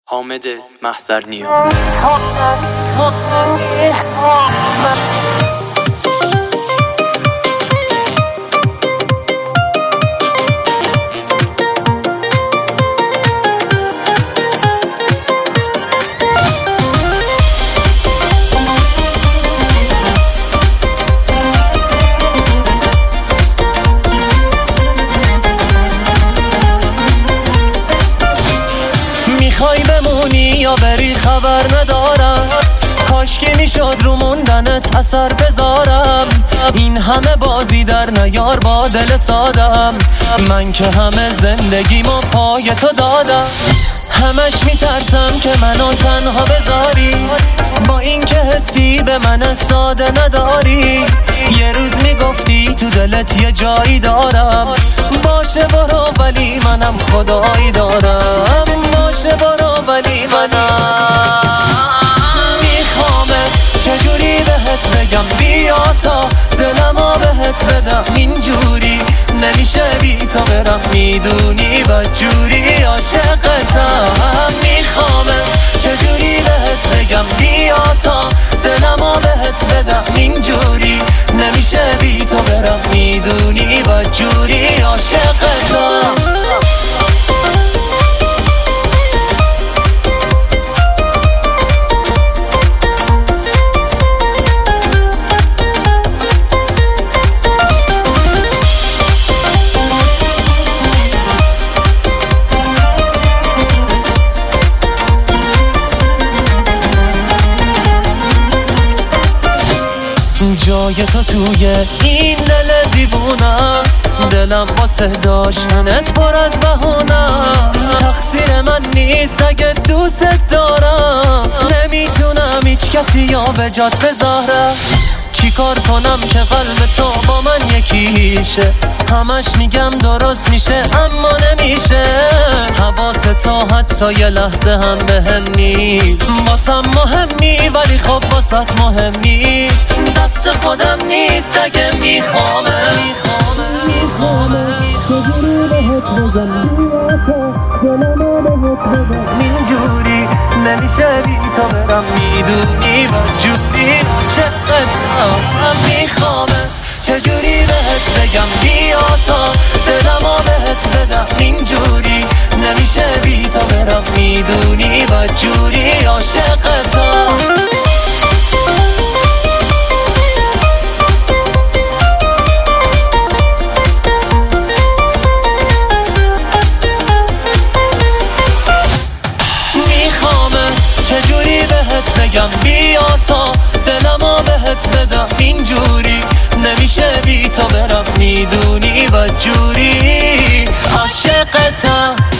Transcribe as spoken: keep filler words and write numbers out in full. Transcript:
حامد محضرنیا. میخوای بمونی یا بری خبر ندارم، کاش که میشد رو موندنت اثر بذارم. این همه بازی در نیار با دل سادم، من که همه زندگیمو پای تو دادم. همش میترسم که منو تنها بذاری، با این که حسی به من ساده نداری. یه روز میگفتی تو دلت یه جایی دارم، باشه برو ولی منم خدایی دارم. باشه برو ولی منم میخوامت، چجوری بهت بگم بیا تا دلمو بهت بدم. اینجوری نمیشه بی تو برم، میدونی بدجوری عاشقتم. میخوامت، چجوری بهت بگم بیا تا دلمو بهت بدم. اینجوری نمیشه بی تو برم، میدونی بدجوری عاشقتم. جای تو توی این دل دیوونست، دلم واسه داشتنت پر از بهونم. تقصیر من نیست اگه دوست دارم، نمیتونم هیچ کسی یا به جات بذارم. چی کار کنم که قلب تو با من یکیشه؟ همش میگم درست میشه اما نمیشه. حواس تو حتی یه لحظه هم بهم نیست. واسم مهمی ولی خب واسط مهم نیست. دست خودم نیست اگه میخوامه میخوامه چجوری بهت بگم بیا تو دلمو بهت بدم. اینجوری نمیشه بی تو برم، میدونی بدجوری عاشقتم. میخوامت، چجوری بهت بگم بیا تا دلمو بهت بدم. اینجوری نمیشه بی تو برم، میدونی بدجوری عاشقتم. چجوری بهت بگم بیا تا دلمو بهت بدم. اینجوری نمیشه بی تو برم، میدونی بدجوری عاشقتم.